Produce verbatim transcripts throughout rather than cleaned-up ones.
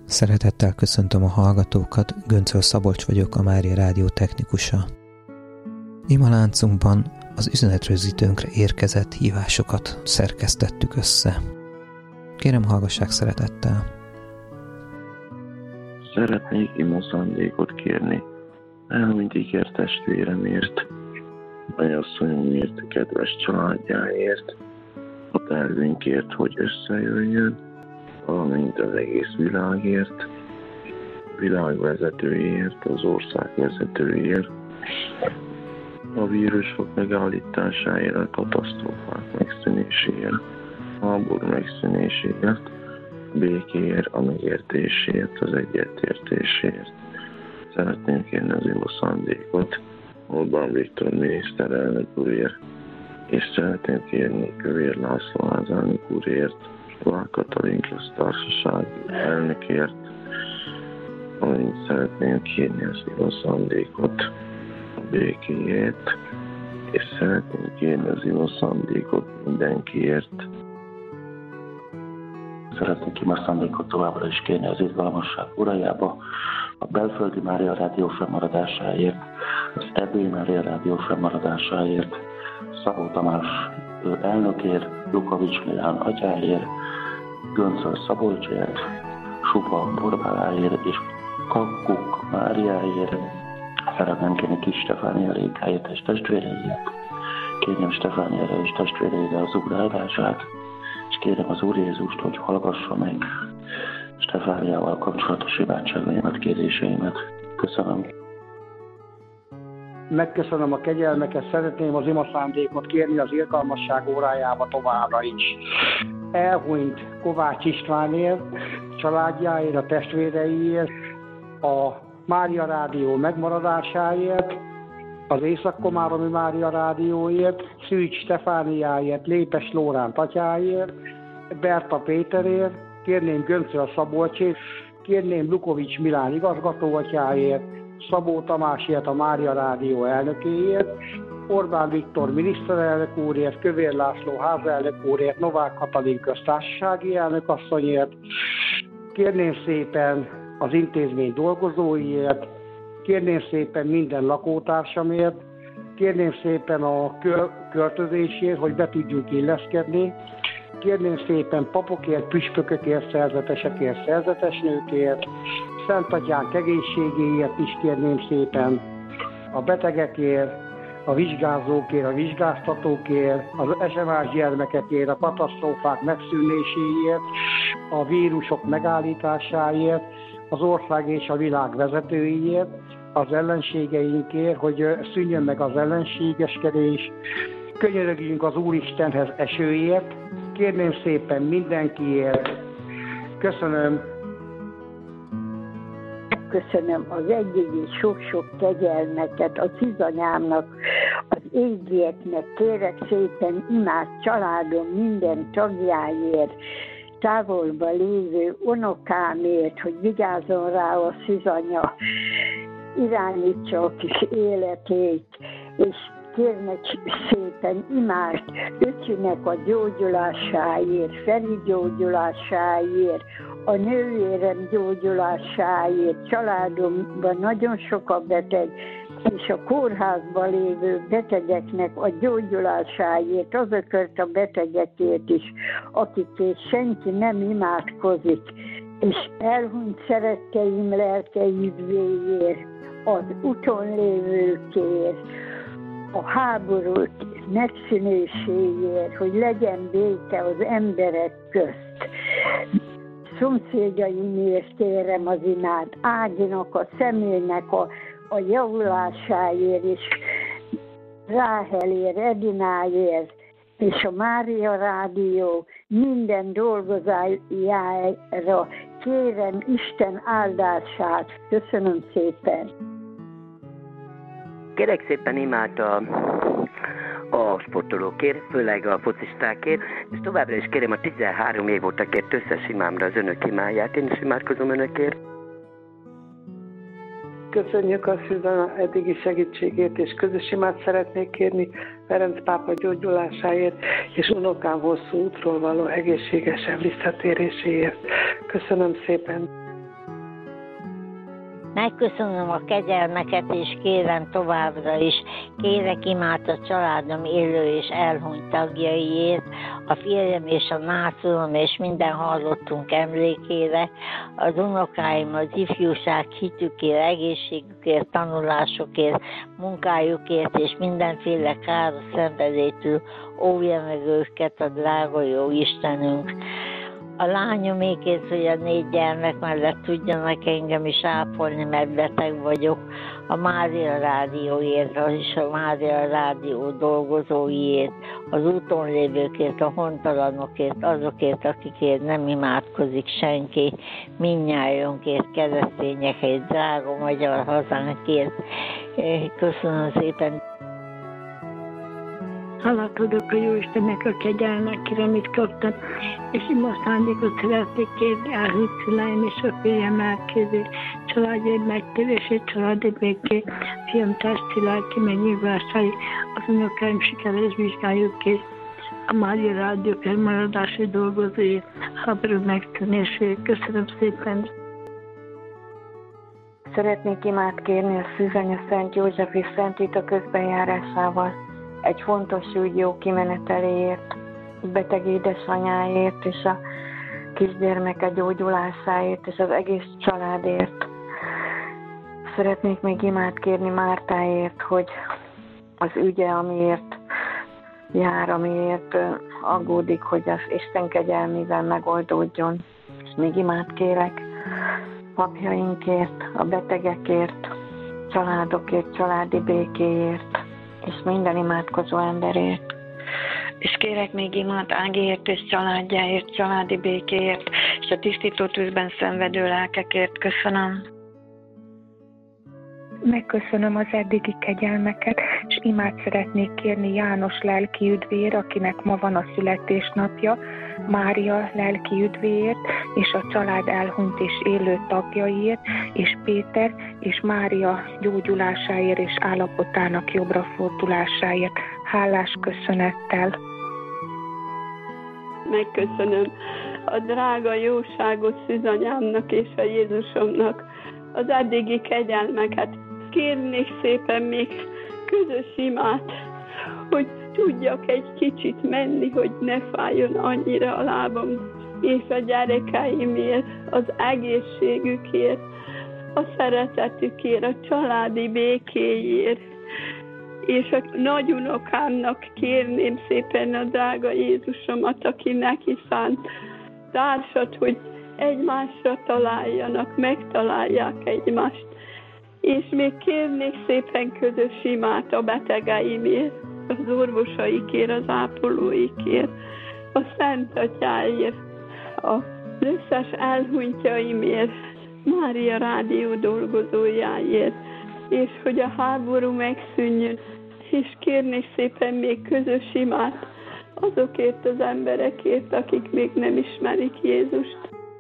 Szeretettel köszöntöm a hallgatókat, Göncöl Szabolcs vagyok, a Mária Rádió technikusa. Imaláncunkban az üzenetrögzítőnkre érkezett hívásokat szerkesztettük össze. Kérem, hallgassák szeretettel! Szeretnék imaszándékot kérni, elmint ígért testvéremért, nagyasszonyomért, kedves családjáért, a tervünkért, hogy összejöjjön, valamint az egész világért, világvezetőért, az ország vezetőért, a vírusok megállításáért, a katasztrófák megszűnéséért, a háború megszűnéséért, a békéért, a megértésért, az egyetértésért. Szeretném kérni az imaszándékot Orbán Viktor miniszterelnök úrért, és szeretném kérni Kövér László házelnök úrért, Vár Katalin köztársaság elnökért, amint szeretném kérni az imaszándékot a békéért, és szeretném kérni az imaszándékot mindenkiért. Szeretnék imaszándékot továbbra is kérni az izgalmasság urajába, a Belföldi Mária Rádió fennmaradásáért, az Erdélyi Mária Rádió fennmaradásáért, Szabó Tamás elnökért, Lukovics Milán atyáért, Göncöl Szabolcsért, Supa Borbáláért és Kakkuk Máriáért. Szeretném kérni Kis Stefánia Rékáért és testvéreiért. Kérjem Stefániára és testvéreire az Úr áldását, és kérem az Úr Jézust, hogy hallgassa meg Stefániával kapcsolatos imádságaimat, kéréseimet. Köszönöm. Megköszönöm a kegyelmeket, szeretném az imaszándékot kérni az irgalmasság órájába továbbra is. Elhunyt Kovács Istvánért, családjáért, a testvéreiért, a Mária Rádió megmaradásáért, az Észak-Komáromi Mária Rádióért, Szűcs Stefániáért, Lépes Lóránt atyáért, Berta Péterért, kérném Göncöl Szabolcsét, kérném Lukovics Milán igazgatóatyáért, Szabó Tamásért, a Mária Rádió elnökéért, Orbán Viktor miniszterelnök úrért, Kövér László házelnök úrért, Novák Katalin köztársasági elnökasszonyért, kérném szépen az intézmény dolgozóiért, kérném szépen minden lakótársamért, kérném szépen a költözésért, hogy be tudjunk illeszkedni, kérném szépen papokért, püspökökért, szerzetesekért, szerzetesnőkért, Szent Atyánk egészségéért is kérném szépen, a betegekért, a vizsgázókért, a vizsgáztatókért, az es em es gyermekekért, a katasztrófák megszűnéséért, a vírusok megállításáért, az ország és a világ vezetőiért, az ellenségeinkért, hogy szűnjön meg az ellenségeskedés, könyörögjünk az Úristenhez esőért, kérném szépen mindenkiért. Köszönöm. Köszönöm az egyéni sok-sok kegyelmeket a szűzanyámnak, az égieknek, kérek szépen imád családom minden tagjáért, távolba lévő unokámért, hogy vigyázzon rá a szűzanya, irányítsa a kis életét, és kérnek szépen imást öcsinek a gyógyulásáért, Feri gyógyulásáért, a nővérem gyógyulásáért, családomban nagyon sok a beteg, és a kórházban lévő betegeknek a gyógyulásáért, azokért a betegekért is, akikért senki nem imádkozik, és elhunyt szeretteim lelke üdvéért, az úton lévőkért, a háború megszűnéséért, hogy legyen béke az emberek közt. Szomszédjaimért kérem az imát, Áginak, a személynek a, a javulásáért, és Ráhelért, Edináért, és a Mária Rádió minden dolgozájára kérem Isten áldását. Köszönöm szépen. Kérek szépen imát a, a sportolókért, főleg a focistákért, és továbbra is kérem a tizenhárom év óta kért összes imámra az önök imáját. Én is imádkozom önökért. Köszönjük a Szűzana eddigi segítségét, és közös imát szeretnék kérni Ferenc pápa gyógyulásáért, és unokám hosszú útról való egészségesebb visszatéréséért. Köszönöm szépen! Megköszönöm a kegyelmeket, és kérem továbbra is, kérek imát a családom élő és elhunyt tagjaiért, a férjem és a nászulom és minden hallottunk emlékére, az unokáim az ifjúság hitükért, egészségükért, tanulásukért, munkájukért és mindenféle káros szenvedétől óvja meg őket a drága jó Istenünk. A lányomékért, hogy a négy gyermek mellett tudjanak engem is ápolni, mert beteg vagyok. A Mária Rádióért, és a Mária Rádió dolgozóiért, az úton lévőkért, a hontalanokért, azokért, akikért nem imádkozik senki, mindnyájunkért, keresztényekért, drága magyar hazánkért. Köszönöm szépen. Hálát adok a Jóistennek a kegyelmekre, amit kaptam, és ima szándékot szeretnék kérni Áhít Sziláim és a férjem elkérni, családjaim megtérését, családi béké, fiam társi lelki megnyilvásai, az unokáim sikeres vizsgájukért, a Mária Rádió felmaradási dolgozói, háború megtűnését. Köszönöm szépen! Szeretnék imát kérni a Szűzanya Szent József és Szent Rita közbenjárásával, egy fontos ügy jó kimeneteléért, a beteg édesanyáért és a kisgyermeke gyógyulásáért és az egész családért. Szeretnék még imát kérni Mártáért, hogy az ügye, amiért jár, amiért aggódik, hogy az Isten kegyelmével megoldódjon. És még imát kérek papjainkért, a betegekért, családokért, családi békéért, és minden imádkozó emberért. És kérek még imát Ágiért és családjáért, családi békéért, és a tisztító tűzben szenvedő lelkekért. Köszönöm. Megköszönöm az eddigi kegyelmeket, és imát szeretnék kérni János lelki üdvér, akinek ma van a születésnapja, Mária lelki üdvéért, és a család elhunyt és élő tagjaiért, és Péter és Mária gyógyulásáért és állapotának jobbra fordulásáért. Hálás köszönettel. Megköszönöm a drága jóságos szűzanyámnak és a Jézusomnak az eddigi kegyelmeket. Kérnék szépen még közös imát, hogy tudjak egy kicsit menni, hogy ne fájjon annyira a lábam, és a gyerekeimért, az egészségükért, a szeretetükért, a családi békéért, és a nagyunokámnak kérném szépen a drága Jézusomat, aki neki szánt társat, hogy egymásra találjanak, megtalálják egymást. És még kérnék szépen közös imát a betegeimért, az orvosaikért, az ápolóikért, a Szent Atyáért, az összes elhunytjaimért, Mária Rádió dolgozójáért, és hogy a háború megszűnjön, és kérnék szépen még közös imát azokért az emberekért, akik még nem ismerik Jézust.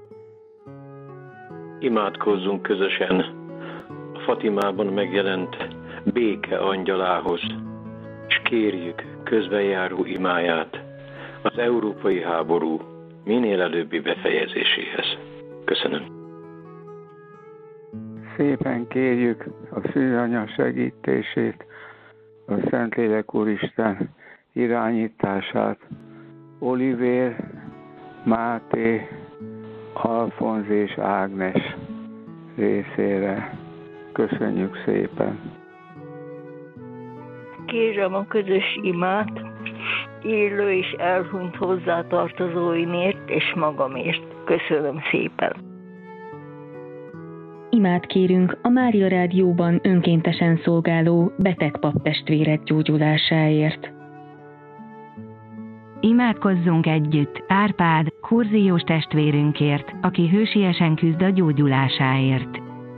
Imádkozzunk közösen a Fatimában megjelent béke angyalához, és kérjük közbenjáró imáját az európai háború minél előbbi befejezéséhez. Köszönöm. Szépen kérjük a Szűzanya segítését, a Szentlélek Úristen irányítását, Olivér, Máté, Alfonz és Ágnes részére. Köszönjük szépen! Kérem a közös imát, élő és elhunyt hozzátartozóimért és magamért. Köszönöm szépen! Imát kérünk a Mária Rádióban önkéntesen szolgáló beteg paptestvérek gyógyulásáért. Imádkozzunk együtt Árpád, kurziós testvérünkért, aki hősiesen küzd a gyógyulásáért.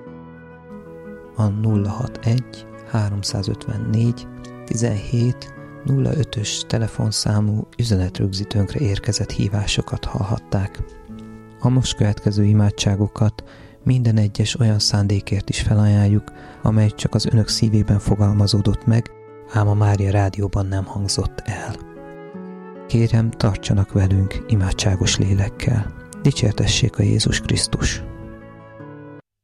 A nulla hatvanegy háromszázötvennégy tizenhét nulla ötös telefonszámú üzenetrögzítőnkre érkezett hívásokat hallhatták. A most következő imádságokat minden egyes olyan szándékért is felajánljuk, amely csak az önök szívében fogalmazódott meg, ám a Mária Rádióban nem hangzott el. Kérem, tartsanak velünk imádságos lélekkel. Dicsértessék a Jézus Krisztus!